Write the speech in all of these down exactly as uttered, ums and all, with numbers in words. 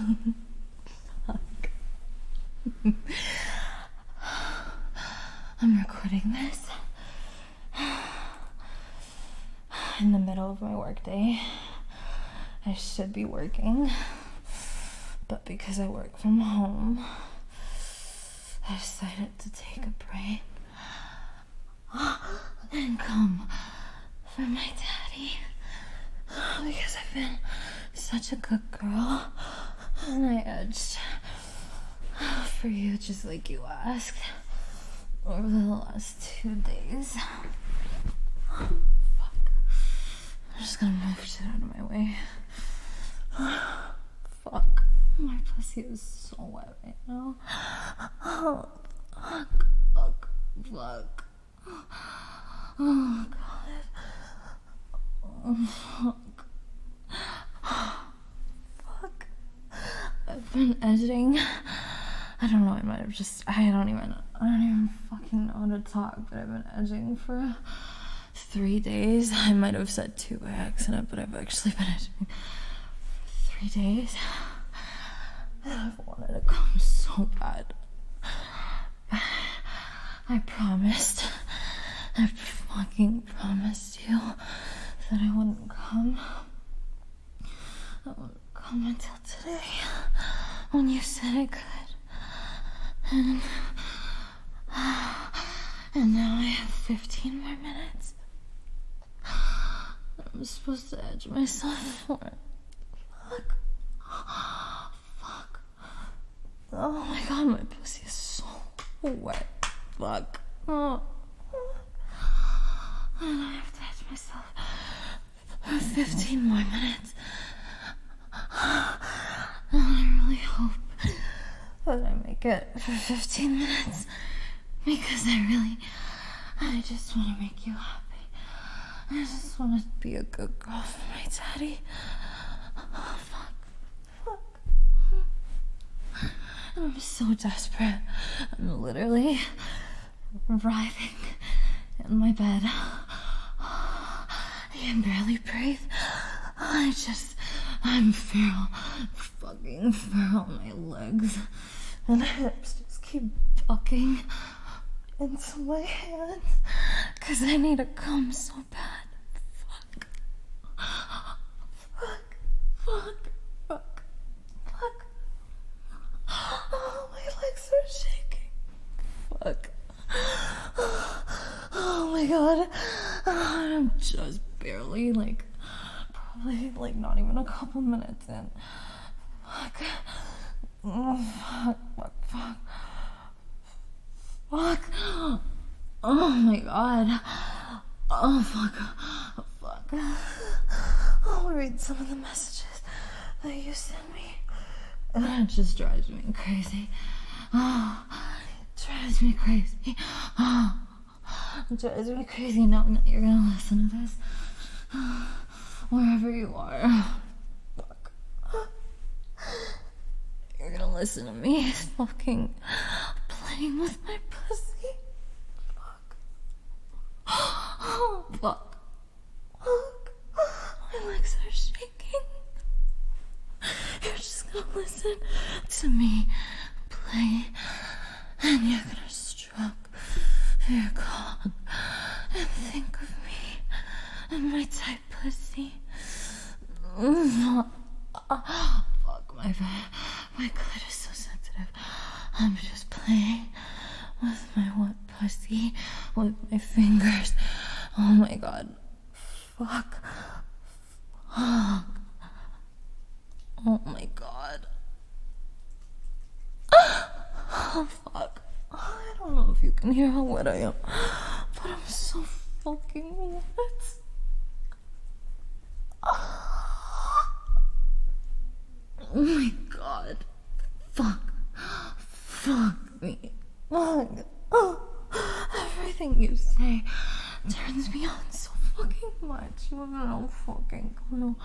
Fuck. I'm recording this in the middle of my workday. I should be working, but because I work from home, I decided to take a break and come for my daddy, because I've been such a good girl and I edged for you just like you asked over the last two days. Fuck. I'm just gonna move shit out of my way. Fuck. My pussy is so wet right now. Oh, fuck. Fuck. Fuck. Oh, God. Oh, fuck. Fuck. I've been edging. I don't know, I might have just, I don't even, I don't even fucking know how to talk, but I've been edging for three days. I might have said two by accident, but I've actually been edging for three days. I've wanted to come so bad. I promised, I fucking promised you that I wouldn't come. I wouldn't come until today, when you said I could. And, and now I have fifteen more minutes. I'm supposed to edge myself for. Fuck. Fuck. Oh my God, my pussy is so wet. Fuck. Oh. And I have to edge myself for fifteen more minutes. And I really hope that I make it for fifteen minutes, because I really, I just want to make you happy. I just want to be a good girl for my daddy. Oh, fuck. Fuck. I'm so desperate. I'm literally writhing in my bed. I can barely breathe. I just, I'm feral, fucking feral on my legs. And my hips just keep bucking into my hands, cause I need to come so bad. Fuck. Fuck. Fuck. Fuck. Fuck. Oh, my legs are shaking. Fuck. Oh my God. I'm just barely, like, probably, like, not even a couple minutes in. Fuck. Oh, fuck, fuck, fuck. Fuck. Oh my God. Oh, fuck. Fuck. I'll read some of the messages that you sent me. And it just drives me crazy. Oh, it drives me crazy. Oh, it drives me crazy knowing that you're gonna listen to this. Wherever you are. Fuck. You're gonna listen to me fucking playing with my pussy. Fuck. Oh, fuck. Fuck. My legs are shaking. You're just gonna listen to me play, and you're gonna stroke your cock and think of me and my tight pussy. Mm. Oh, fuck, my bad. My clit is so sensitive. I'm just playing with my wet pussy with my fingers. Oh my God. Fuck. Fuck. Oh my God. Oh, fuck. I don't know if you can hear how wet I am, but I'm so fucking wet. Oh my God. Fuck. Fuck me. Fuck. Oh, everything you say turns me on so fucking much. You have no fucking clue.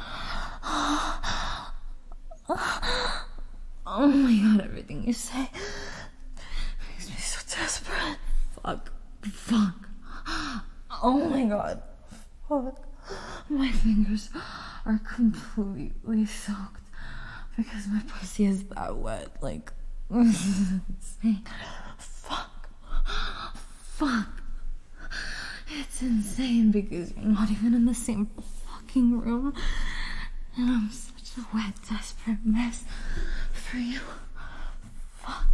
Oh my God, everything you say makes me so desperate. Fuck. Fuck. Oh my God. Fuck. My fingers are completely soaked because my pussy is that wet. Like, this is insane. Fuck. Fuck. It's insane because you're not even in the same fucking room. And I'm such a wet, desperate mess for you. Fuck.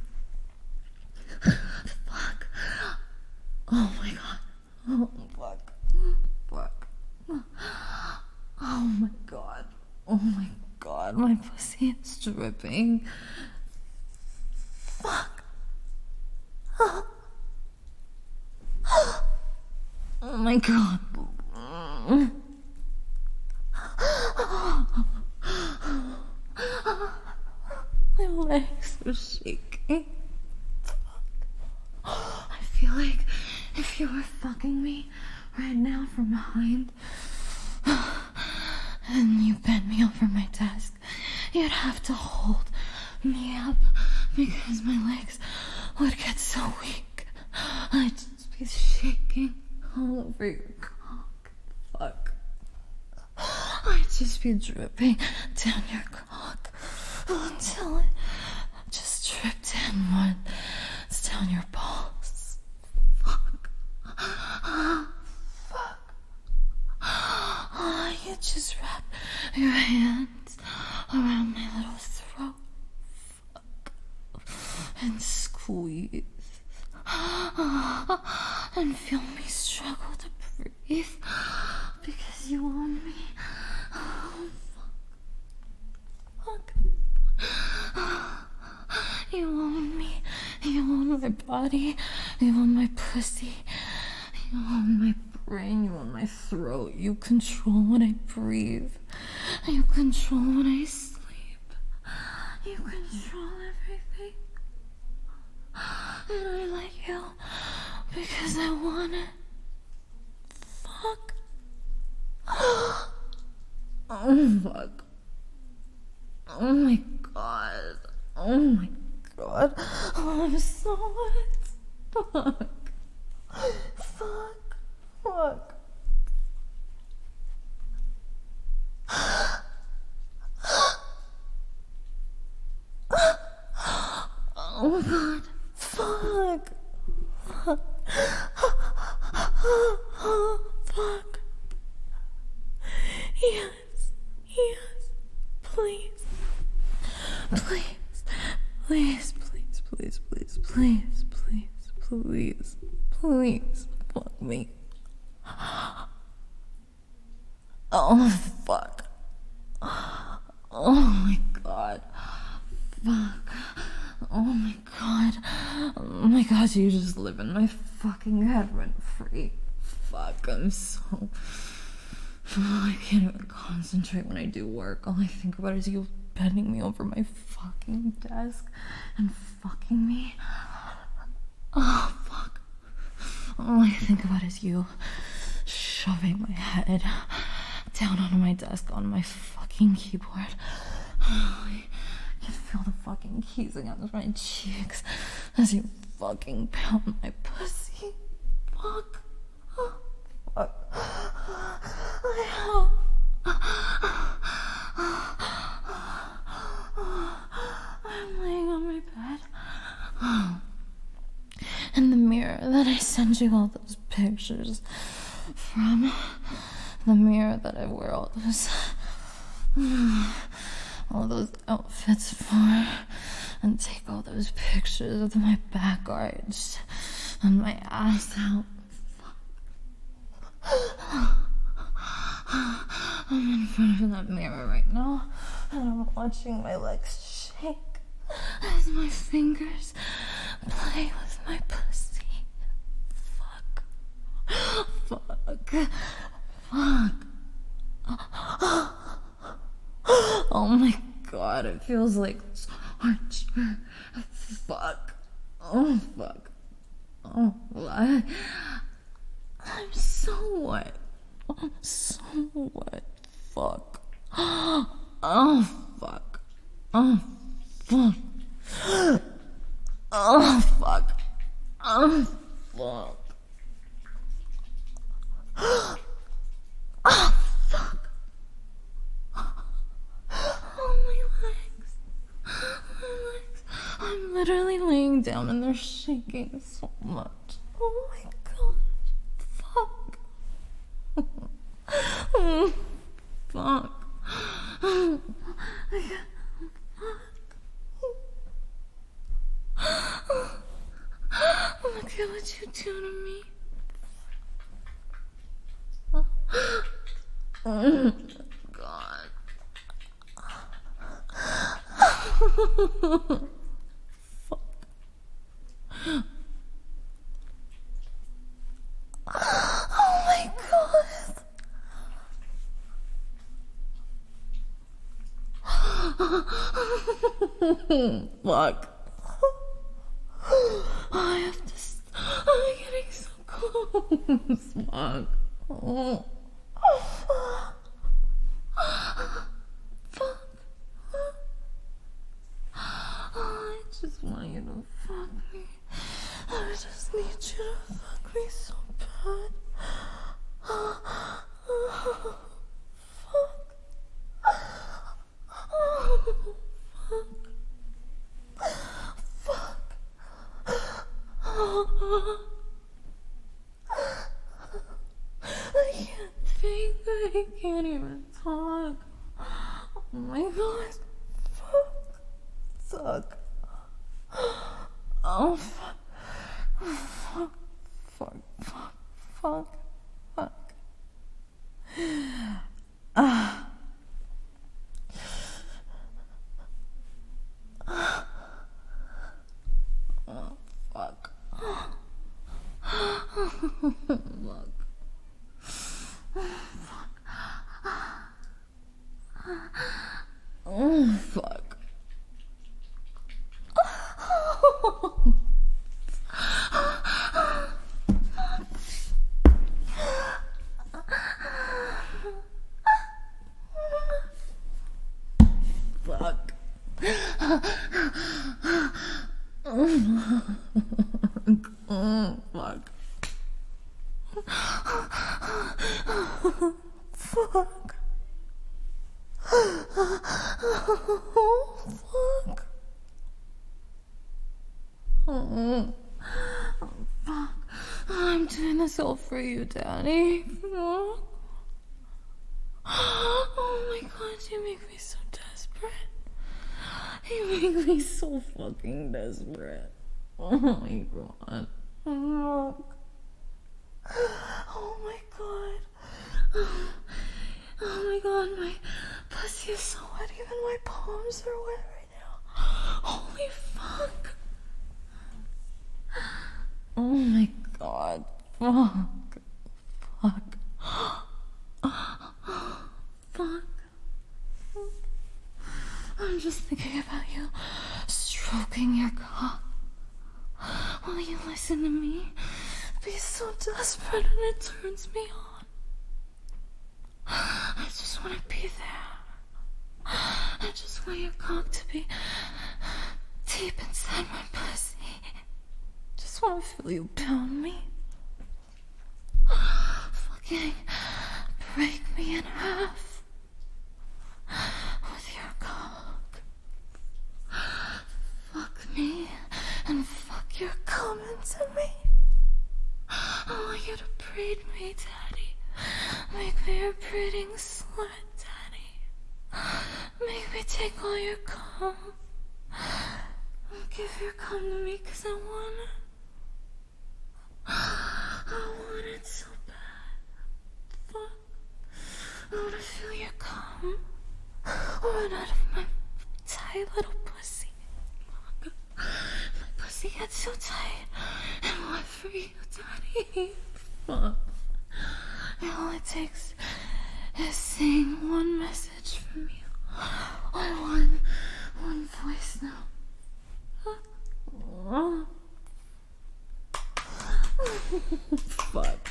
Fuck. Oh my god. Oh, fuck. Fuck. Oh my god. Oh my god. My pussy is dripping. Fuck. Oh my god. My legs are shaking. I feel like if you were fucking me right now from behind and you bent me over my desk, you'd have to hold me up because my legs would get so weak. I'd just be shaking all over your cock. Fuck. I'd just be dripping down your cock until it just dripped inwards down your balls. Fuck. Fuck. Oh, you just wrap your hands around my little throat. Fuck. And squeeze. And feel me struggle to breathe because you own me. Oh, fuck. Fuck. You own me. You own my body. You own my pussy. You own my brain. You own my throat. You control when I breathe. You control when I sleep. You control everything. And I let you because I want it. Fuck. Oh, fuck. Oh my god. Oh my god. Oh, I'm so wet. Fuck. Fuck. Fuck. Oh god. Fuck. Fuck. Fuck. Yes. Yes. Please. Please. Please. Please. Please. Please. Please. Please. Please. Please. Fuck me. Oh, fuck. Oh my god. Fuck. Oh my god. Oh my god, you just live in my fucking head rent free. Fuck, I'm so... I can't even concentrate when I do work. All I think about is you bending me over my fucking desk and fucking me. Oh, fuck. All I think about is you shoving my head down onto my desk on my fucking keyboard. I can feel the fucking keys against my cheeks as you fucking pound my pussy. Fuck. Oh, fuck. I'm laying on my bed. In the mirror that I send you all those pictures from. The mirror that I wear all those all those outfits for, and take all those pictures with my back arched and my ass out. I'm in front of that mirror right now, and I'm watching my legs shake as my fingers play with my pussy. Fuck. Fuck. Fuck. Oh my god, it feels like torture. Fuck. Oh, fuck. Oh, what? I'm so wet. I'm so wet. Fuck. Oh, fuck. Oh, fuck. Oh, fuck. Oh, fuck. Oh, fuck. Oh, my literally laying down and they're shaking so much. Oh my god. Fuck. Oh, fuck. Oh my god. Oh my god, what you do to me? Oh god. Fuck. Oh my god. Fuck. I have to. St- I'm getting so close. Fuck. Oh. Fuck. I just want you to fuck me. I just need you to fuck me so bad. Fuck. Fuck. I can't think. I can't even talk. Oh my god. Fuck. Suck. Oh fuck. Fuck. Fuck. Fuck. Fuck. Fuck. Ah. Oh, fuck. Fuck. Oh, fuck. Fuck. Oh, fuck. Fuck. Fuck. Oh, fuck. I'm doing this all for you, Daddy. Oh my god, you make me so desperate. You make me so fucking desperate. Oh my god. Oh, oh my god. Oh my god, my pussy is so wet. Even my palms are wet right now. Holy fuck. Oh my god. Fuck. Fuck. Fuck. I'm just thinking about you stroking your cock while you listen to me be so desperate and it turns me on. I just want to be there. I just want your cock to be deep inside my pussy. Just want to feel you pound me. Fucking break me in half with your cock. Fuck me and fuck your cum into me. I want you to breed me, Daddy. Make me a breeding slut, Daddy. Make me take all your cum. Give your cum to me because I want it. I want it so bad. Fuck. I want to feel your cum run out of my tight little pussy. Fuck. My pussy gets so tight and wet for you, Daddy. Fuck. And all it takes is saying one message from you. Or one, one voice note. Oh. Fuck.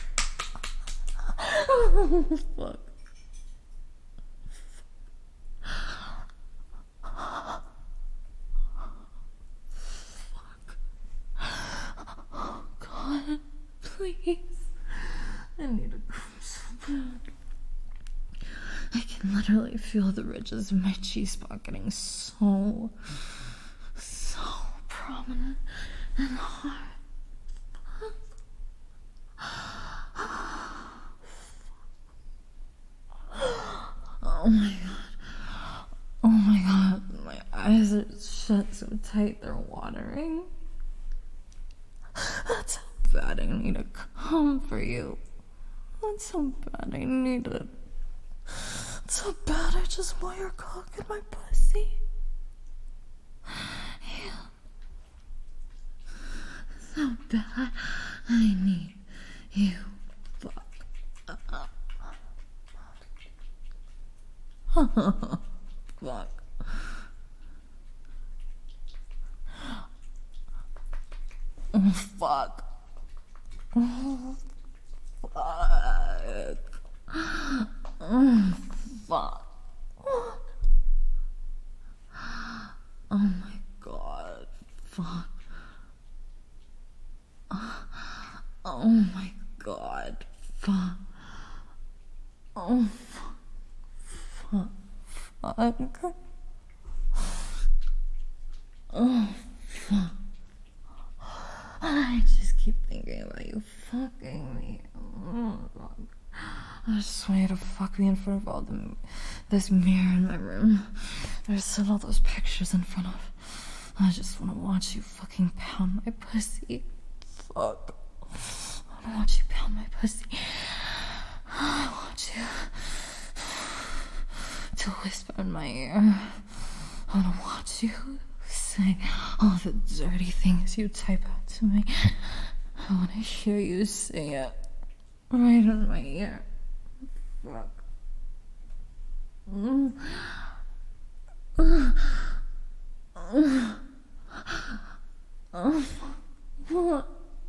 Oh, fuck. Fuck. Oh, God. Please. I need a come so bad. I can literally feel the ridges of my cheese spot getting so, so prominent. dominant and hard. Oh my god. Oh my god. My eyes are shut so tight they're watering. That's how bad I need to come for you. That's how bad I need it. That's how bad I just want your cock in my pussy. Yeah. That's how bad I need you. Fuck. Fuck. Oh, fuck. Oh, fuck. Oh, fuck. Oh my god. Fuck. Oh my god. Fuck. Oh, fuck. Fuck. Fuck. Oh, fuck. I just keep thinking about you fucking me. Oh, God. I just want you to fuck me in front of all the, this mirror in my room. There's still all those pictures in front of. I just want to watch you fucking pound my pussy. Fuck. I want to watch you pound my pussy. I want you to whisper in my ear. I want to watch you say all the dirty things you type out to me. I want to hear you say it right in my ear. Fuck. Mm. Uh. Uh. Uh. What?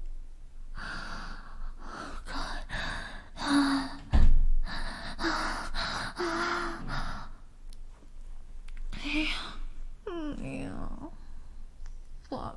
Oh, God. Yeah. Yeah. Fuck.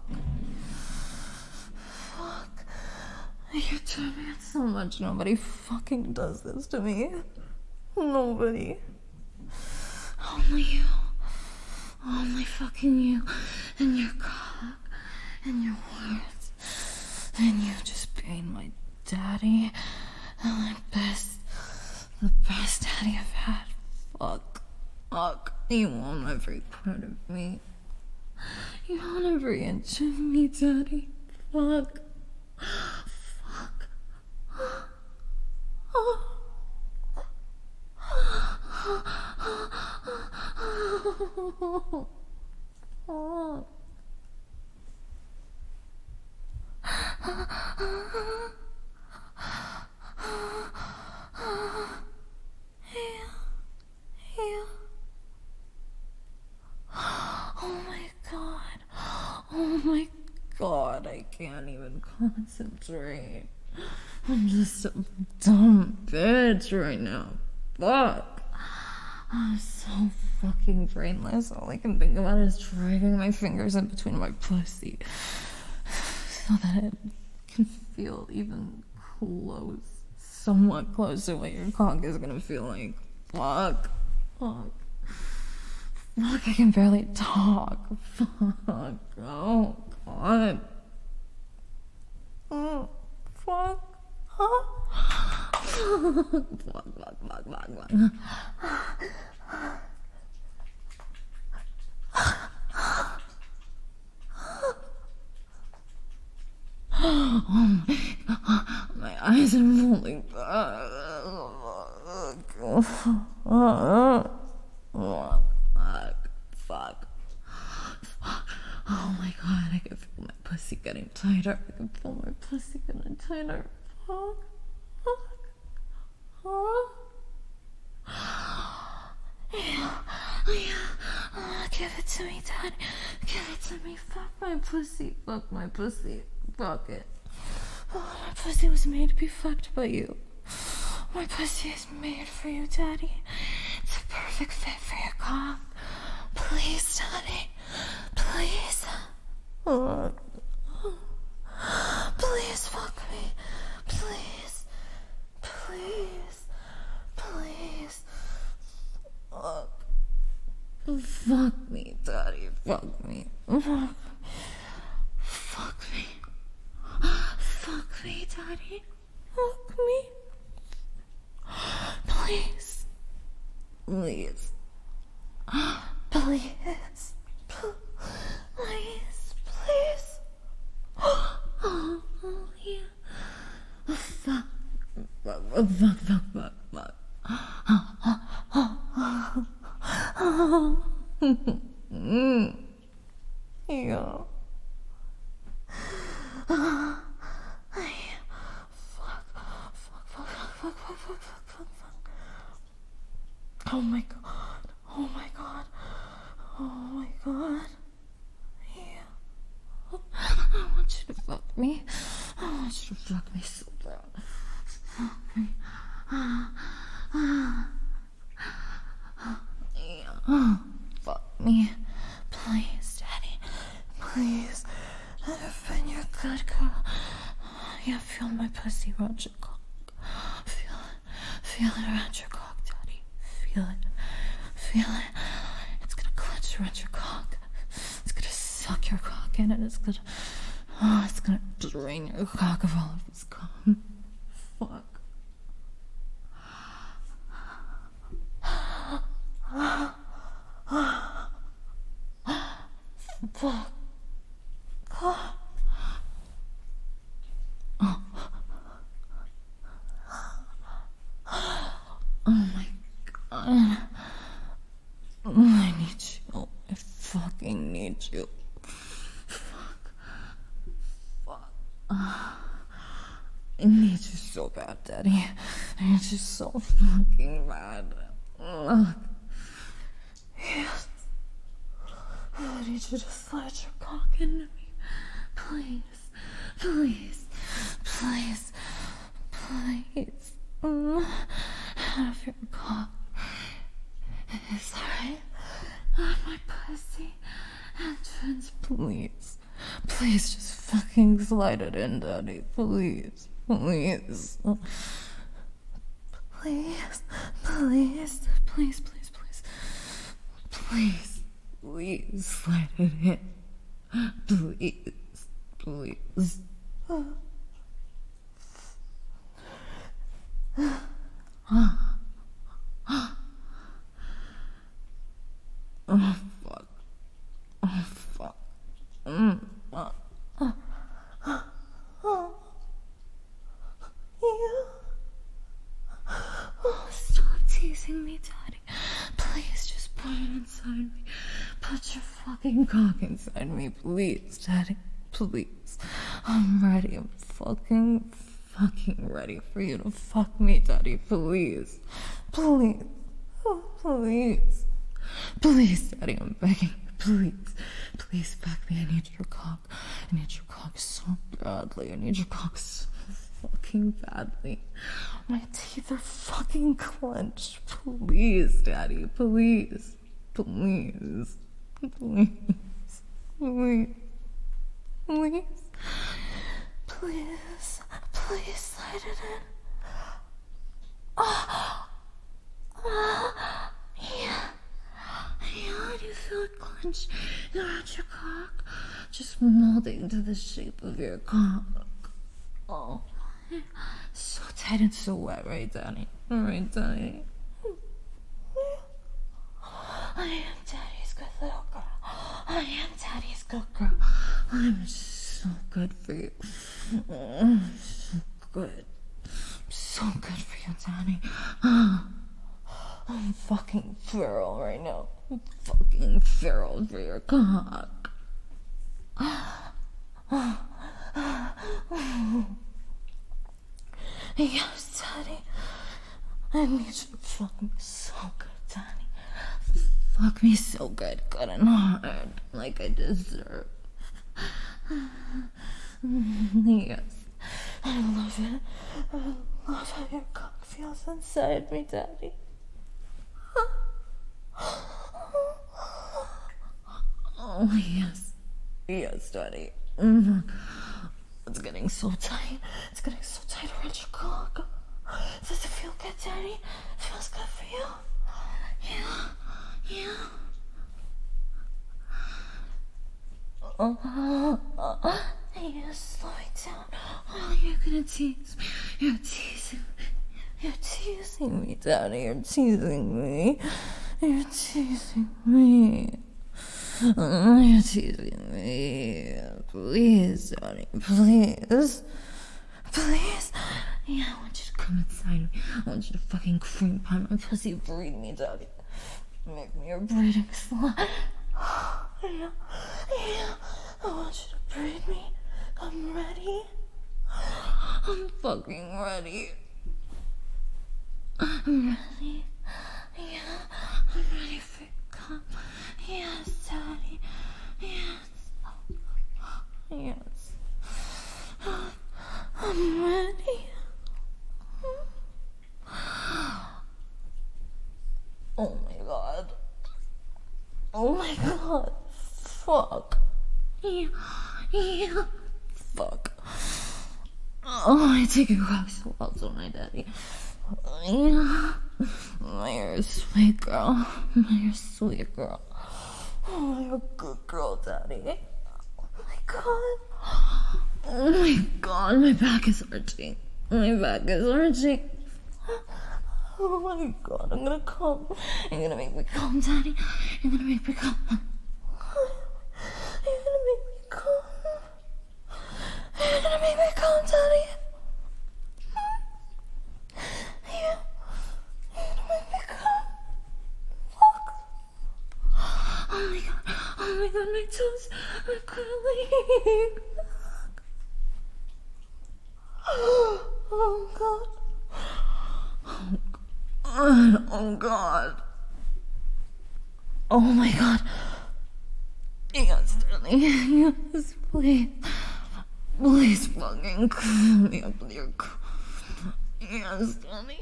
Fuck. You turn me on so much. Nobody fucking does this to me. Nobody. Only you. Only fucking you. And your cock. And your words. And you just being my daddy. And my best. The best daddy I've had. Fuck. Fuck. You own every part of me. You own every inch of me, daddy. Fuck. Fuck. Oh. Yeah. Yeah. Oh my god. Oh my god. I can't even concentrate. I'm just a dumb bitch right now. Fuck. I'm so fucking brainless. All I can think about is dragging my fingers in between my pussy so that it can feel even close, somewhat close to what your cock is gonna feel like. Fuck. Fuck. Fuck, I can barely talk. Fuck. Oh, God. Oh, fuck. Huh? Fuck, fuck, fuck, fuck, fuck. Oh my, my eyes are rolling back. Fuck, fuck, fuck. Oh my god, I can feel my pussy getting tighter. I can feel my pussy getting tighter. Fuck, fuck, huh? Yeah, yeah. Oh, give it to me, Dad. Give it to me. Fuck my pussy. Fuck my pussy. Fuck it. Oh, my pussy was made to be fucked by you. My pussy is made for you, Daddy. It's a perfect fit for your cock. Please, Daddy. Please. Oh. Please fuck me. Please. Please. Please. Fuck. Fuck me, Daddy. Fuck me. Fuck. Daddy. Fuck me. Please. Please. Please. Please. Please. Oh, yeah. Fuck. Fuck, fuck, fuck, fuck, fuck. Yeah. Oh my god. Oh my god. Oh my god. Yeah. I want you to fuck me. I want you to fuck me so bad. Fuck me. Yeah. Fuck me. Please, Daddy. Please. I've been your good girl. Yeah, feel my pussy around your cock. Feel it. Feel it around your cock, Daddy. Feel it. Feel it. It's gonna clutch around your cock. It's gonna suck your cock in and it's gonna... Oh, it's gonna drain your cock of all of its cum. Fuck. Fuck. Oh. Oh my god. I need you. I fucking need you. Fuck. Fuck. I need you so bad, Daddy. I need you so fucking bad. Ugh. Yes. I need you to slide your cock into me. Please. Please. Please. Please. Mm. Out of your cock. Sorry. Not my pussy. Entrance, please. Please just fucking slide it in, Daddy. Please. Please. Please. Please. Please, please, please. Please. Please slide it in. Please. Please. Oh, fuck. Oh, fuck. Mm. Uh. Uh. Uh. Uh. Yeah. Oh, stop teasing me, Daddy. Please just put it inside me. Put your fucking cock inside me, please, Daddy. Please. I'm ready. I'm fucking, fucking ready for you to fuck me, Daddy. Please. Please. Oh, please. Please, Daddy, I'm begging you. Please. Please fuck me. I need your cock. I need your cock so badly. I need your cock so fucking badly. My teeth are fucking clenched. Please, Daddy. Please. Please. Please. Please. Please. Please. Please slide it in. Oh. Oh. Yeah. Yeah, do you feel it clench around your cock? Just molding to the shape of your cock. Oh. So tight and so wet, right, Daddy? Right, Daddy? I am Daddy's good little girl. I am Daddy's good girl. I'm so good for you. So good. So good for you, Daddy. I'm fucking feral right now. I'm fucking feral for your cock. Yes, Daddy. I need you to fuck me so good, Daddy. Fuck me so good, good and hard, like I deserve. Yes, I love it. I love how your cock feels inside me, Daddy. Oh, yes. Yes, Daddy. Mm-hmm. It's getting so tight. It's getting so tight around your cock. Does it feel good, Daddy? It feels good for you? Yeah. Yeah. Oh, oh, oh. Yeah, slow it down. Oh, You're gonna tease me. You're teasing me. You're teasing me, Daddy. You're teasing me. You're teasing me. You're teasing me. Please, Daddy. Please. Please. Yeah, I want you to come inside me. I want you to fucking cream pie my pussy. Breed me, Daddy. Make me your breeding slut. Yeah. Yeah. I want you to breed me. I'm ready. I'm fucking ready. I'm ready. Yeah, I'm ready for cum. Yes, Daddy. Yes. Yes. I'm ready. Oh my god. Oh my god. Fuck. Yeah. Yeah. Fuck. Oh, I take a cock swallow on my Daddy. Yeah. You're a sweet girl. You're a sweet girl. Oh, you're a good girl, Daddy. Oh my god. Oh my god, my back is hurting. My back is hurting. Oh my god, I'm gonna come. You're gonna make me come, Daddy. You're gonna make me come. You're gonna make me come. You're gonna make me come, Daddy. Yeah. You're gonna make me come. Fuck. Oh my god. Oh my god, my toes are curling. Oh god. Oh god. Oh my god. Yes, darling. Yes, please. Please fucking cool me up with your c- Yes, darling.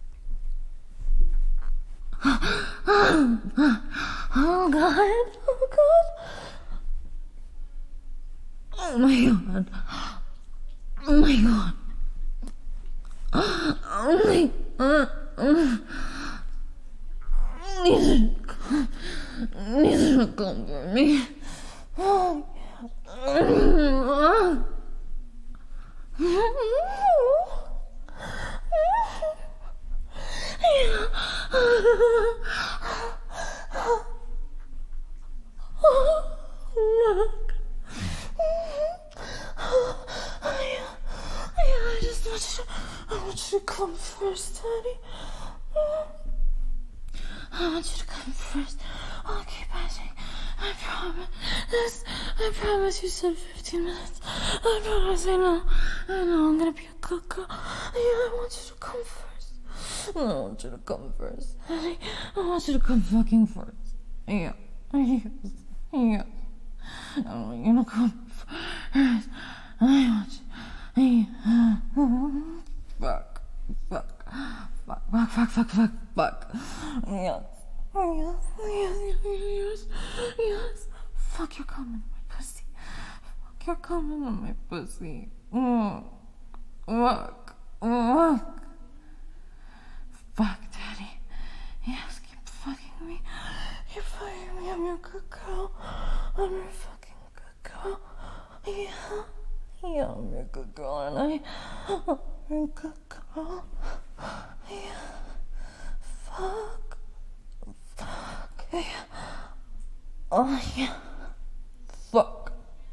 Oh god. Oh god. Oh my god. Oh my god. Oh my god. Neither come. Neither come for me. Oh yeah. I just want you to, I want you to come first, Daddy. I want you to come first. I'll keep asking. I promise. I promise you said fifteen minutes. I promise. I know. I know I'm gonna be a good girl. Yeah, I want you to come first. I want you to come first. I want you to come fucking first. Yeah. Yes. Yes. I want you to come first. I want you. Yeah. Fuck. Fuck. Fuck. Fuck. Fuck. Fuck. Fuck. Fuck. Yes. Yes. Yes. Yes. Yes. Fuck, you're coming on my pussy. Fuck, you're coming on my pussy. Mm. Fuck. Fuck. Fuck, Daddy. Yes, keep fucking me. You're fucking me. I'm your good girl. I'm your fucking good girl. Yeah. Yeah, I'm your good girl, and I. I'm your good girl. Yeah. Fuck. Fuck. Yeah. Oh, yeah. Fuck.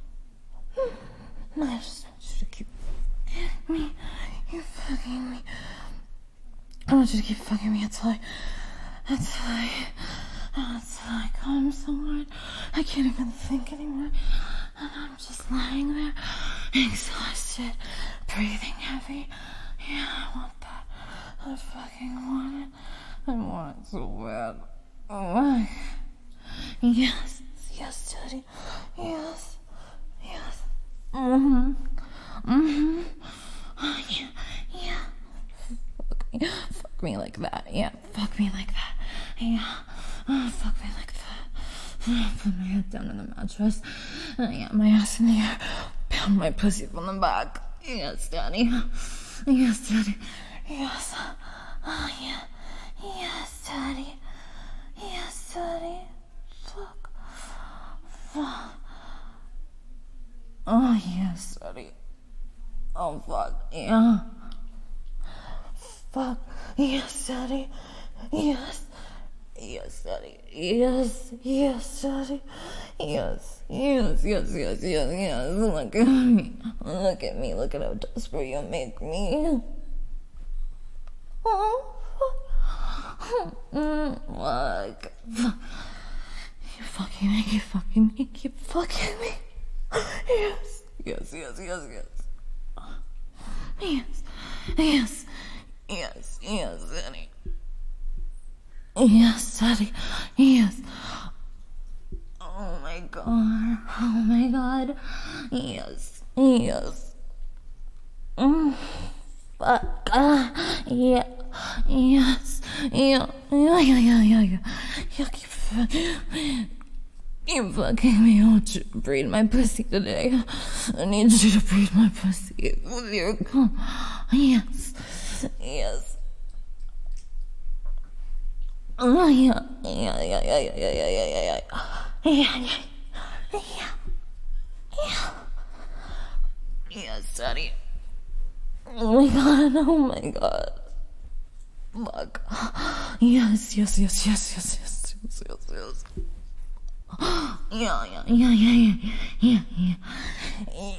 I just want you to keep fucking me. You're fucking me. I want you to keep fucking me until I, until I, until I come somewhere. I can't even think anymore. And I'm just lying there, exhausted, breathing heavy. Yeah, I want that. I fucking want it. I want it so bad. Oh my. Yes, yes, Daddy. Yes, yes. Mm-hmm. Mm-hmm. Oh, yeah, yeah. Fuck me. Fuck me like that. Yeah, fuck me like that. Yeah. Oh, fuck me like that. Put my head down on the mattress. Uh, yeah, my ass in the air. Pound my pussy from the back. Yes, Daddy. Yes, Daddy. Yes. Oh, yeah. Yes, Daddy. Yes, Daddy. Fuck. Fuck. Oh, yes, Daddy. Oh, fuck. Yeah. Fuck. Yes, daddy. Yes. Yes, daddy. Yes. Yes, daddy. Yes. Yes, yes, yes, yes, yes. Look at me. Look at me. Look at how desperate you make me. Oh, fuck. Mm, fuck. You fucking me. You fucking me. You fucking me. Yes. Yes, yes, yes, yes. Yes. Yes. Yes, yes, Daddy. Yes, Daddy. Yes. Oh my god. Oh my god. Yes. Yes. Mm. Fuck. Uh, yeah. Yes. Yeah. Yeah, yeah, yeah, yeah, yeah. You keep fucking... You fucking me. I want you to breathe my pussy today. I need you to breathe my pussy with your cum. Yes. Yes. Oh, yeah. Yeah, yeah, yeah, yeah, yeah, yeah, yeah, yeah, yeah. Yeah, yeah. Yeah. Yeah. Yes, Daddy. Oh my god, oh my god. Fuck. Yes, yes, yes, yes, yes, yes, yes, yes, yes. Yeah, yeah, yeah, yeah, yeah, yeah, yeah.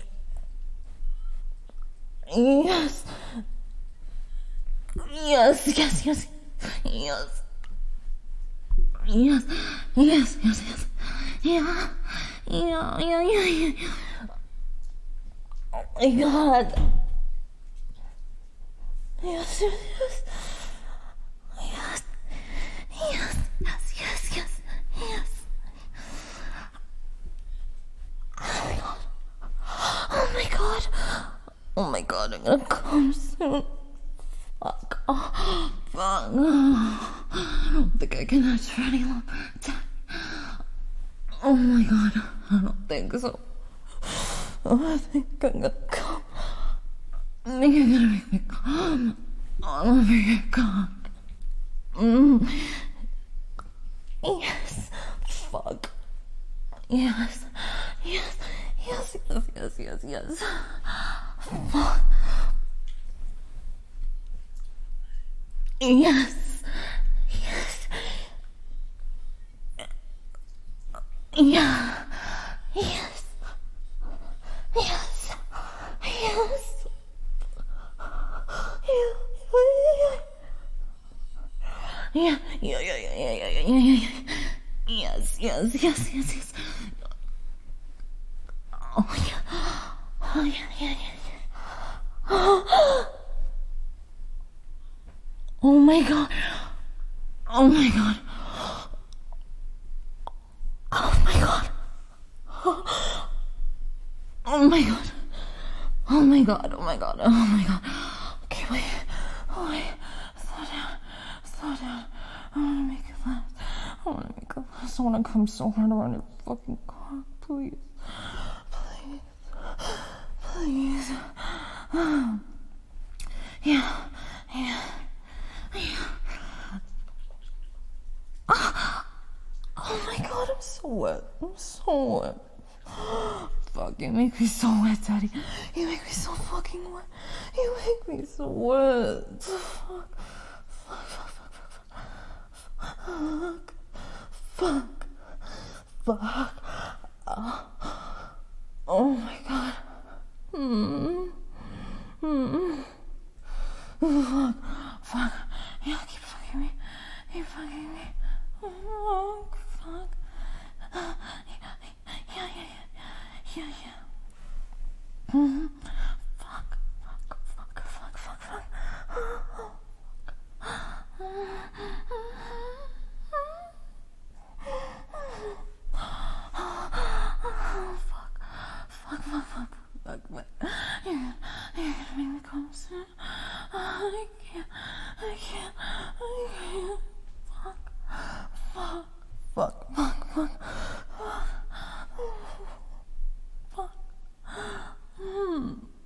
Yes. Yes, yes, yes, yes. Yes, yes, yes, yes. Yeah, yeah, yeah, yeah, yeah. Oh my god. Yes, yes, yes. Yes, yes, yes, yes, yes, yes. Oh my god. Oh my god. Oh my god, I'm gonna come soon. Fuck. Oh, fuck. I don't think I can act for any longer. Oh my god. I don't think so. Oh, I think I'm gonna come. I think you're gonna make me come. All over your cock. Mm. Yes. Fuck. Yes. Yes. Yes, yes, yes, yes, yes. Fuck. Yes. Yes. Yeah. Yes. Yes. Yes. Yeah. Yeah. Yeah. Yeah. Yeah. Yeah. Yeah. Yeah. Yeah. Yeah. Yes. Yes. Yes. Yes. Yes. Oh yeah. Oh yeah. Yeah. Yeah. Yeah. Oh. Oh my god. Oh my god. Oh my god. Oh my god. Oh my god. Oh my god. Oh my god. Okay, wait. Oh, wait. Slow down. Slow down. I wanna make it last. I wanna make it last. I wanna come so hard around your fucking cock. Please. Please. Please. Yeah. Yeah. Yeah. Oh my god, I'm so wet. I'm so wet. Fuck, you make me so wet, Daddy. You make me so fucking wet. You make me so wet. Fuck. Fuck, fuck, fuck, fuck, fuck. Fuck. Fuck. Oh, oh my god. Hmm. Hmm. Fuck. Fuck. Yeah, keep fucking me. Keep fucking me. Fuck. Fuck. Yeah, yeah, yeah. Yeah, yeah. Mm-hmm. Fuck. Fuck. Fuck. Fuck. Fuck. Fuck. Oh, fuck. Fuck. Fuck. Fuck. Fuck. Fuck. You're gonna, you're gonna make me come soon. I can't. I can't. I can't. Fuck. Fuck. Fuck. Fuck. Fuck. Fuck. Fuck. Hmm.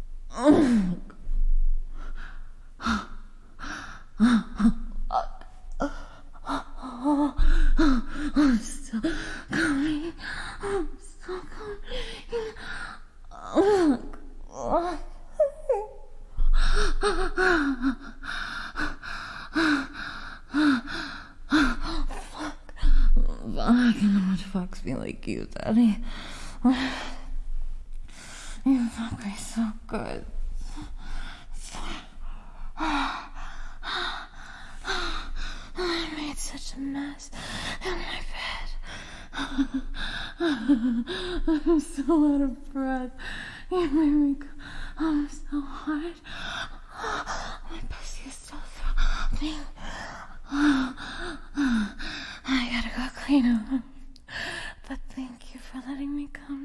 fucks me like you, Daddy. You fuck me so good. I made such a mess in my bed. I'm so out of breath. You made me come so hard. My pussy is still throbbing. I gotta go clean up. But thank you for letting me come.